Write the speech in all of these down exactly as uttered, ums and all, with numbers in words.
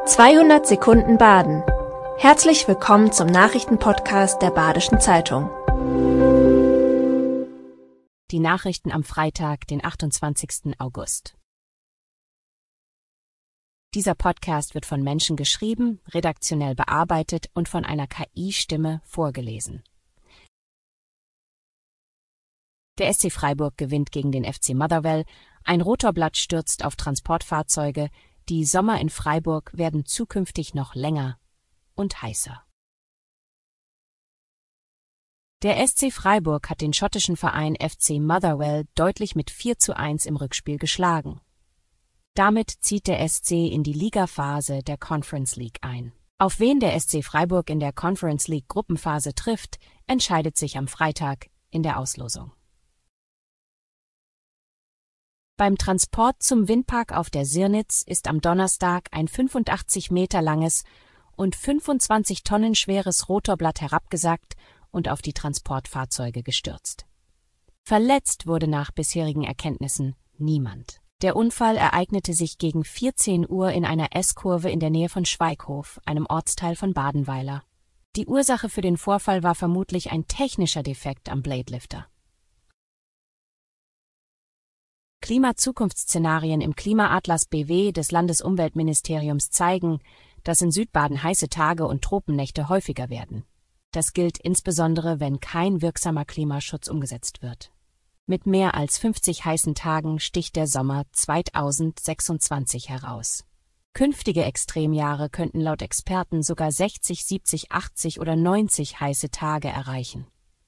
zweihundert Sekunden Baden. Herzlich willkommen zum Nachrichtenpodcast der Badischen Zeitung. Die Nachrichten am Freitag, den achtundzwanzigsten August. Dieser Podcast wird von Menschen geschrieben, redaktionell bearbeitet und von einer K I-Stimme vorgelesen. Der S C Freiburg gewinnt gegen den F C Motherwell, ein Rotorblatt stürzt auf Transportfahrzeuge, die Sommer in Freiburg werden zukünftig noch länger und heißer. Der S C Freiburg hat den schottischen Verein F C Motherwell deutlich mit vier zu eins im Rückspiel geschlagen. Damit zieht der S C in die Ligaphase der Conference League ein. Auf wen der S C Freiburg in der Conference League Gruppenphase trifft, entscheidet sich am Freitag in der Auslosung. Beim Transport zum Windpark auf der Sirnitz ist am Donnerstag ein fünfundachtzig Meter langes und fünfundzwanzig Tonnen schweres Rotorblatt herabgesackt und auf die Transportfahrzeuge gestürzt. Verletzt wurde nach bisherigen Erkenntnissen niemand. Der Unfall ereignete sich gegen vierzehn Uhr in einer S-Kurve in der Nähe von Schweighof, einem Ortsteil von Badenweiler. Die Ursache für den Vorfall war vermutlich ein technischer Defekt am Bladelifter. Klimazukunftsszenarien im Klimaatlas B W des Landesumweltministeriums zeigen, dass in Südbaden heiße Tage und Tropennächte häufiger werden. Das gilt insbesondere, wenn kein wirksamer Klimaschutz umgesetzt wird. Mit mehr als fünfzig heißen Tagen sticht der Sommer zweitausendsechsundzwanzig heraus. Künftige Extremjahre könnten laut Experten sogar sechzig, siebzig, achtzig oder neunzig heiße Tage erreichen.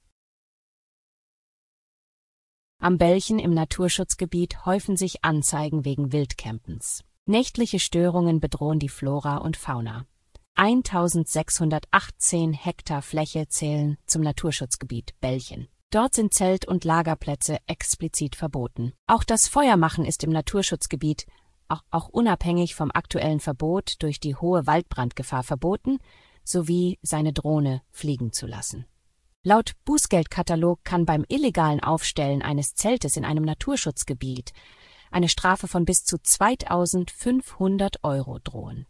Am Belchen im Naturschutzgebiet häufen sich Anzeigen wegen Wildcampens. Nächtliche Störungen bedrohen die Flora und Fauna. eintausendsechshundertachtzehn Hektar Fläche zählen zum Naturschutzgebiet Belchen. Dort sind Zelt- und Lagerplätze explizit verboten. Auch das Feuermachen ist im Naturschutzgebiet, auch, auch unabhängig vom aktuellen Verbot durch die hohe Waldbrandgefahr verboten, sowie seine Drohne fliegen zu lassen. Laut Bußgeldkatalog kann beim illegalen Aufstellen eines Zeltes in einem Naturschutzgebiet eine Strafe von bis zu zweitausendfünfhundert Euro drohen.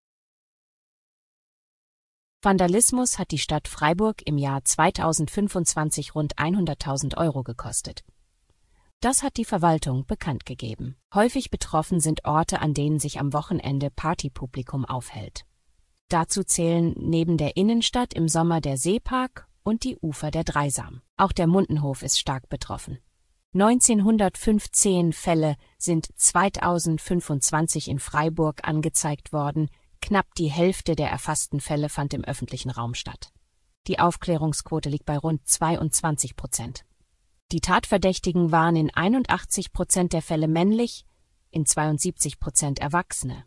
Vandalismus hat die Stadt Freiburg im Jahr zweitausendfünfundzwanzig rund hunderttausend Euro gekostet. Das hat die Verwaltung bekannt gegeben. Häufig betroffen sind Orte, an denen sich am Wochenende Partypublikum aufhält. Dazu zählen neben der Innenstadt im Sommer der Seepark und die Ufer der Dreisam. Auch der Mundenhof ist stark betroffen. neunzehnhundertfünfzehn Fälle sind zweitausendfünfundzwanzig in Freiburg angezeigt worden. Knapp die Hälfte der erfassten Fälle fand im öffentlichen Raum statt. Die Aufklärungsquote liegt bei rund zweiundzwanzig Prozent. Die Tatverdächtigen waren in einundachtzig Prozent der Fälle männlich, in zweiundsiebzig Prozent Erwachsene.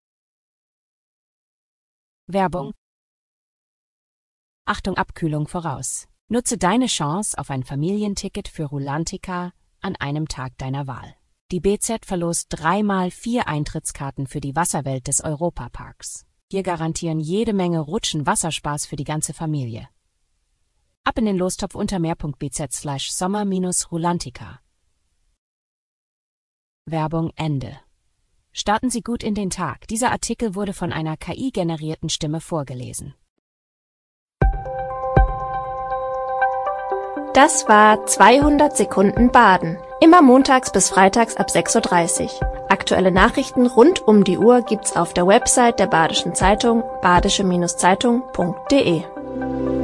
Werbung. Achtung, Abkühlung voraus. Nutze deine Chance auf ein Familienticket für Rulantica an einem Tag deiner Wahl. Die B Z verlost dreimal vier Eintrittskarten für die Wasserwelt des Europaparks. Wir garantieren jede Menge Rutschen Wasserspaß für die ganze Familie. Ab in den Lostopf unter mehr.bz slash sommer minus Rulantica. Werbung Ende. Starten Sie gut in den Tag. Dieser Artikel wurde von einer K I-generierten Stimme vorgelesen. Das war zweihundert Sekunden Baden. Immer montags bis freitags ab sechs Uhr dreißig. Aktuelle Nachrichten rund um die Uhr gibt's auf der Website der Badischen Zeitung badische Zeitung punkt de.